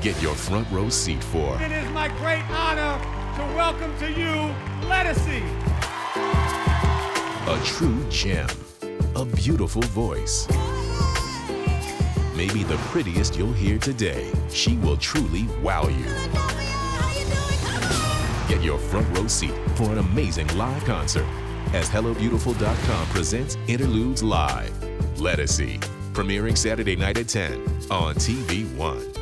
Get your front row seat for It is my great honor to welcome to you Ledisi. a true gem, a beautiful voice. Maybe the prettiest you'll hear today. She will truly wow you. Get your front row seat for an amazing live concert as HelloBeautiful.com presents Interludes Live. Ledisi, premiering Saturday night at 10 on TV1.